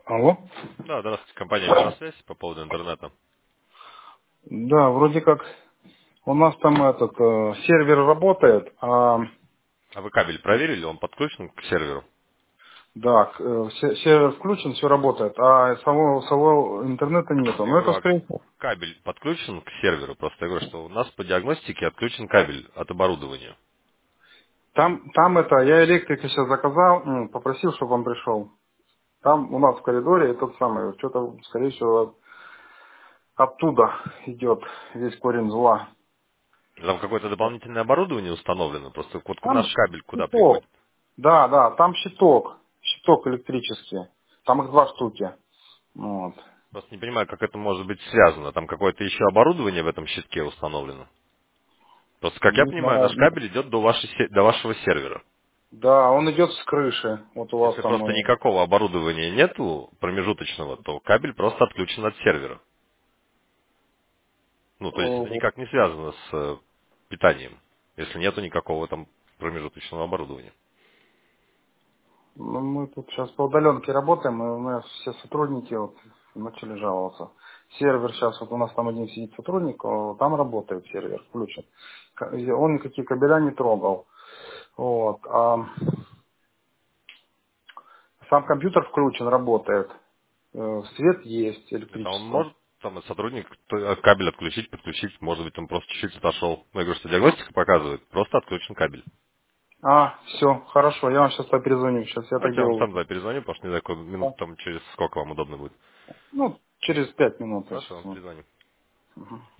Алло? Да, здравствуйте, компания «Миросвязь» по поводу интернета. Да, вроде как у нас там этот сервер работает, А вы кабель проверили? Он подключен к серверу? да, сервер включен, все работает, а самого интернета нету. Я Но говорю, это а скорее всего. кабель подключен к серверу? Просто я говорю, что у нас по диагностике отключен кабель от оборудования. Там это, я электрика сейчас заказал, попросил, чтобы он пришел. Там у нас в коридоре этот самый, что-то, скорее всего, оттуда идет весь корень зла. Там какое-то дополнительное оборудование установлено? Просто вот Там наш кабель куда щиток. приходит? Да, да, там щиток электрический. Там их два штуки. Вот. Просто не понимаю, как это может быть связано. Там какое-то еще оборудование в этом щитке установлено? Просто, как я Не понимаю, знаю. наш кабель идет до вашего сервера. Да, он идет с крыши. Вот у вас Если там. просто никакого оборудования нету промежуточного, то кабель просто отключен от сервера. Ну, то есть это э, никак не связано с питанием, если нету никакого там промежуточного оборудования. ну, мы тут сейчас по удаленке работаем, и у нас все сотрудники вот начали жаловаться. Сервер сейчас, вот у нас там один сидит сотрудник, там работает сервер, включен. Он никакие кабеля не трогал. Вот. А сам компьютер включен, работает. Свет есть, Это он электричество. может, там, сотрудник кабель отключить, подключить, может быть, он просто чуть-чуть отошел. Ну, я говорю, что диагностика показывает, просто отключен кабель. Все, хорошо, я вам сейчас перезвоню. Сейчас я так Давайте я вам делаю. сам туда перезвоню, потому что не знаю, Да. минут там через сколько вам удобно будет. Ну, через 5 минут я Хорошо, сейчас. вам перезвоню. Мгм.